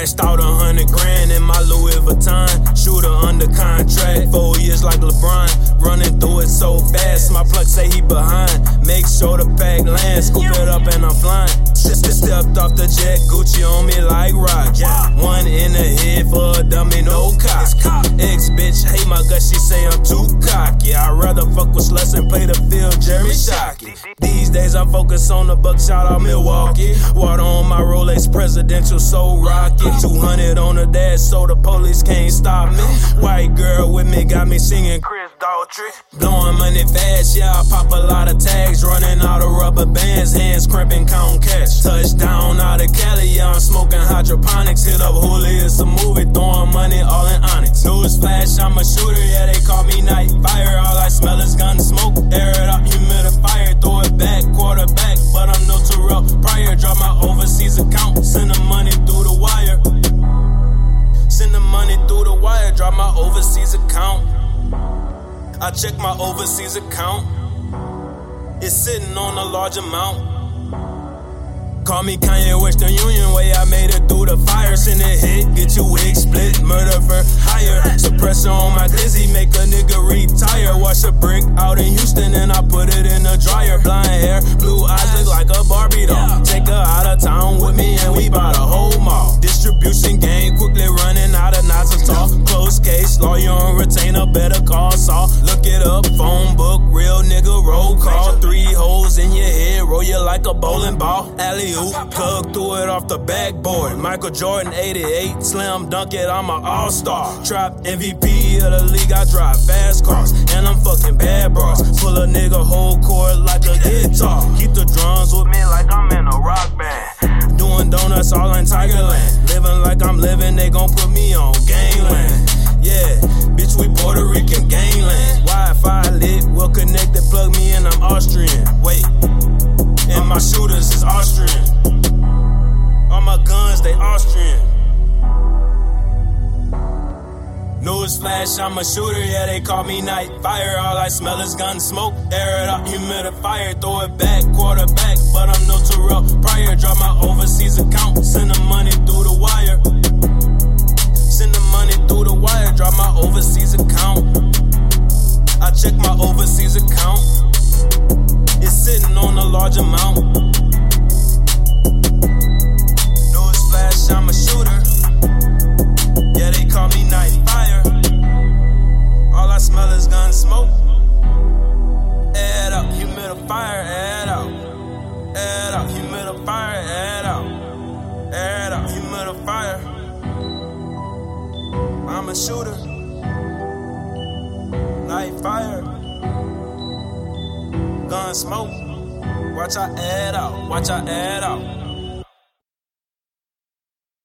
Cashed out 100 grand in my Louis Vuitton. Shooter under contract, 4 years like LeBron. Running through it so fast, my plug say he behind. Make sure the pack land, scoop it up and I'm flying. Stepped off the jet, Gucci on me like rock. One in the head for a dummy, no cock. Ex-bitch hate my gut, she say I'm too cocky. I'd rather fuck with sluts and play the field, Jeremy Shockey. These days I focus on the buck, shout out Milwaukee. Water on my Rolex presidential, so rocky. 200 on the dash, so the police can't stop me. White girl with me got me singing Chris Daughtry. Blowing money fast, yeah, I pop a lot of tags. Running out of rubber bands, hands cramping, counting cash. Touchdown out of Cali, yeah, I'm smoking hydroponics. Hit up Hooli, it's a movie, throwing money all in onyx. News flash, I'm a shooter, yeah, they call me Night Fire. All I smell is gun smoke, air it up, humidifier. Throw it back, quarterback, but I'm no Terrell Pryor. Drop my overseas account, send the money through the wire. Send the money through the wire, drop my overseas account. I check my overseas account, it's sitting on a large amount. Call me Kanye Western Union, way I made it through the fire. Send a hit, get your wig split, murder for hire. Suppressor on my glizzy, make a nigga retire. Wash a brick out in Houston and I put it in the dryer. Blind hair, blue eyes, look like a Barbie doll. Take her out of town with me and we bought a whole mall. Distribution game, quickly running out of knots of talk. Close case, lawyer on retainer, better call Saul. Look it up, phone book, real nigga roll call. 3 holes in your head, roll you like a bowling ball. Alley plug threw it off the backboard. Michael Jordan 88, slam dunk it, I'm an all-star. Trap MVP of the league, I drive fast cars. And I'm fucking bad bras. Pull a nigga whole chord like a guitar. Keep the drums with me like I'm in a rock band. Doing donuts all in Tigerland. Living like I'm living, they gon' put me on gangland. Yeah, bitch, we Puerto Rican gangland. Wi-Fi lit, well connected, plug me in, I'm Austrian. Wait, and my shooters is Austrian. All my guns, they Austrian. Newsflash, I'm a shooter, yeah, they call me Night Fire. All I smell is gun smoke, air it up, humidifier. Throw it back, quarterback, but I'm no Terrell Pryor. Drop my overseas account, send the money through the wire. Send the money through the wire, drop my overseas account. I check my overseas account, it's sitting on a large amount. Newsflash, I'm a shooter, yeah, they call me Night Fire. All I smell is gun smoke. Air it up, humidifier, air it out. Air it up, humidifier, air it out. Air it up, humidifier. I'm a shooter. Night Fire. Gun smoke. Watch I air it out, watch I air it out.